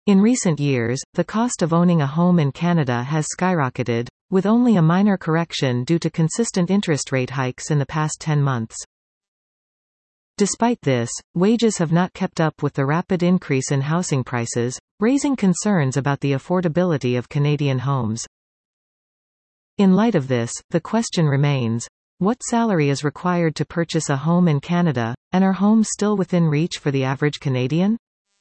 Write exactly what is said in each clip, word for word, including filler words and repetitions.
In recent years, the cost of owning a home in Canada has skyrocketed, with only a minor correction due to consistent interest rate hikes in the past ten months. Despite this, wages have not kept up with the rapid increase in housing prices, raising concerns about the affordability of Canadian homes. In light of this, the question remains, what salary is required to purchase a home in Canada, and are homes still within reach for the average Canadian?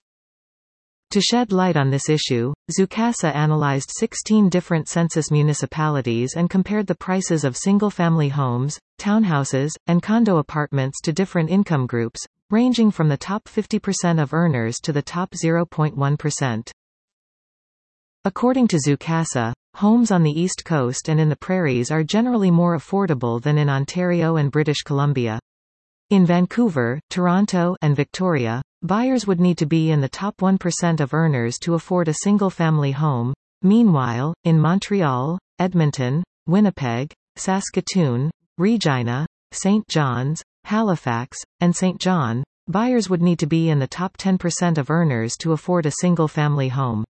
To shed light on this issue, Zoocasa analyzed sixteen different census municipalities and compared the prices of single-family homes, townhouses, and condo apartments to different income groups, ranging from the top fifty percent of earners to the top zero point one percent. According to Zoocasa, homes on the East Coast and in the prairies are generally more affordable than in Ontario and British Columbia. In Vancouver, Toronto, and Victoria, buyers would need to be in the top one percent of earners to afford a single-family home. Meanwhile, in Montreal, Edmonton, Winnipeg, Saskatoon, Regina, Saint John's, Halifax, and Saint John, buyers would need to be in the top ten percent of earners to afford a single-family home.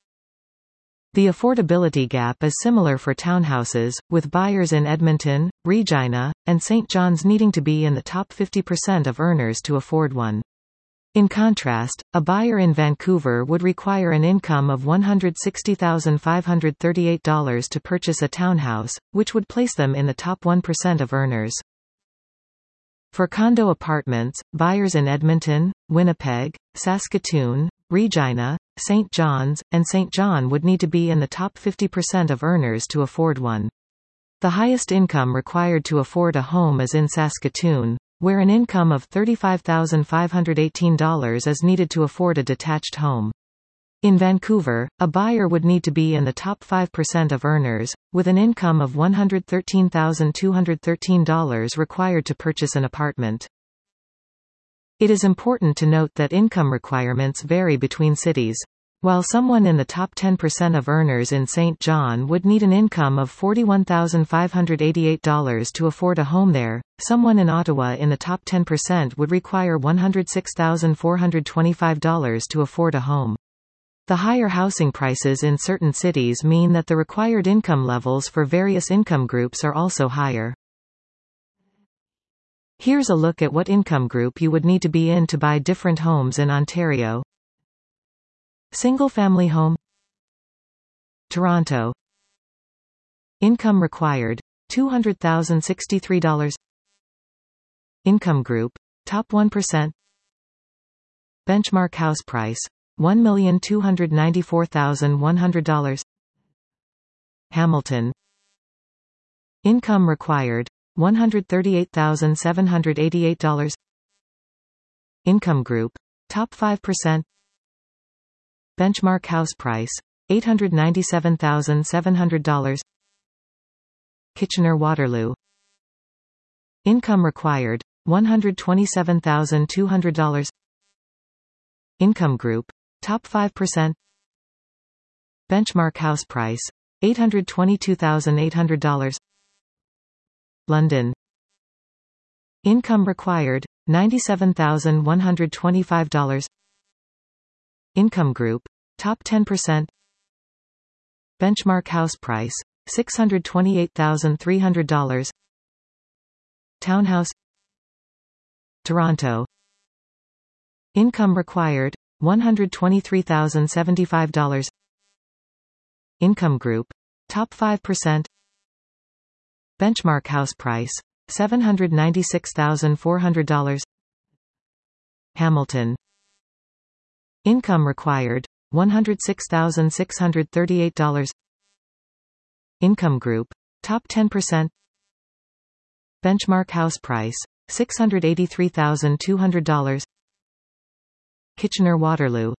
The affordability gap is similar for townhouses, with buyers in Edmonton, Regina, and Saint John's needing to be in the top fifty percent of earners to afford one. In contrast, a buyer in Vancouver would require an income of one hundred sixty thousand five hundred thirty-eight dollars to purchase a townhouse, which would place them in the top one percent of earners. For condo apartments, buyers in Edmonton, Winnipeg, Saskatoon, Regina, Saint John's, and Saint John would need to be in the top fifty percent of earners to afford one. The highest income required to afford a home is in Saskatoon, where an income of thirty-five thousand five hundred eighteen dollars is needed to afford a detached home. In Vancouver, a buyer would need to be in the top five percent of earners, with an income of one hundred thirteen thousand two hundred thirteen dollars required to purchase an apartment. It is important to note that income requirements vary between cities. While someone in the top ten percent of earners in Saint John would need an income of forty-one thousand five hundred eighty-eight dollars to afford a home there, someone in Ottawa in the top ten percent would require one hundred six thousand four hundred twenty-five dollars to afford a home. The higher housing prices in certain cities mean that the required income levels for various income groups are also higher. Here's a look at what income group you would need to be in to buy different homes in Ontario. Single-family home, Toronto. Income required, two hundred thousand sixty-three dollars. Income group, top one percent. Benchmark house price, one million two hundred ninety-four thousand one hundred dollars. Hamilton. Income required, one hundred thirty-eight thousand seven hundred eighty-eight dollars. Income group, top five percent. Benchmark house price, eight hundred ninety-seven thousand seven hundred dollars. Kitchener-Waterloo. Income required, one hundred twenty-seven thousand two hundred dollars. Income group, top five percent. Benchmark house price, eight hundred twenty-two thousand eight hundred dollars. London. Income required, ninety-seven thousand one hundred twenty-five dollars. Income group, top ten percent. Benchmark house price, six hundred twenty-eight thousand three hundred dollars. Townhouse, Toronto. Income required, one hundred twenty-three thousand seventy-five dollars. Income group, top five percent. Benchmark house price, seven hundred ninety-six thousand four hundred dollars. Hamilton. Income required, one hundred six thousand six hundred thirty-eight dollars. Income group, top ten percent. Benchmark house price, six hundred eighty-three thousand two hundred dollars. Kitchener-Waterloo.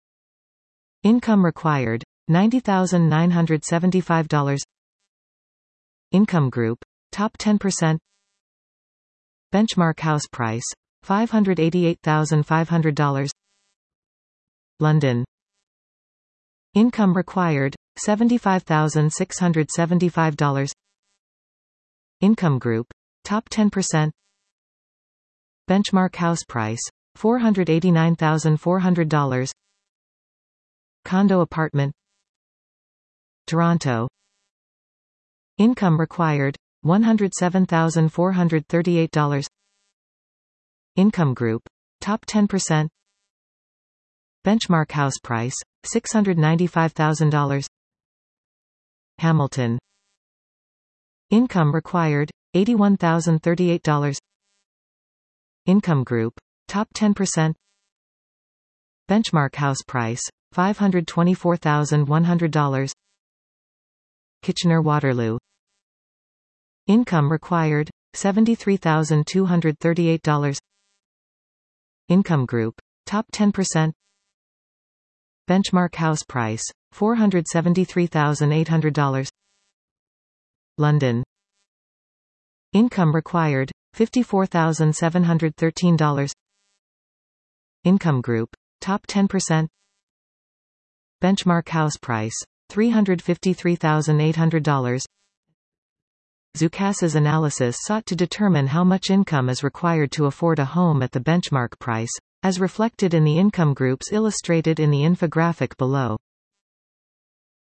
Income required, ninety thousand nine hundred seventy-five dollars. Income group, top ten percent. Benchmark house price, five hundred eighty-eight thousand five hundred dollars. London. Income required, seventy-five thousand six hundred seventy-five dollars. Income group, top ten percent. Benchmark house price, four hundred eighty-nine thousand four hundred dollars. condo apartment. Toronto. Income required, one hundred seven thousand four hundred thirty-eight dollars. Income group, top ten percent. Benchmark house price, six hundred ninety-five thousand dollars. Hamilton. Income required, eighty-one thousand thirty-eight dollars. Income group, top ten percent. Benchmark house price, five hundred twenty-four thousand one hundred dollars. Kitchener-Waterloo. Income required, seventy-three thousand two hundred thirty-eight dollars. Income group, top ten percent. Benchmark house price, four hundred seventy-three thousand eight hundred dollars. London. Income required, fifty-four thousand seven hundred thirteen dollars. Income group, top ten percent. Benchmark house price, three hundred fifty-three thousand eight hundred dollars. Zoocas's analysis sought to determine how much income is required to afford a home at the benchmark price, as reflected in the income groups illustrated in the infographic below.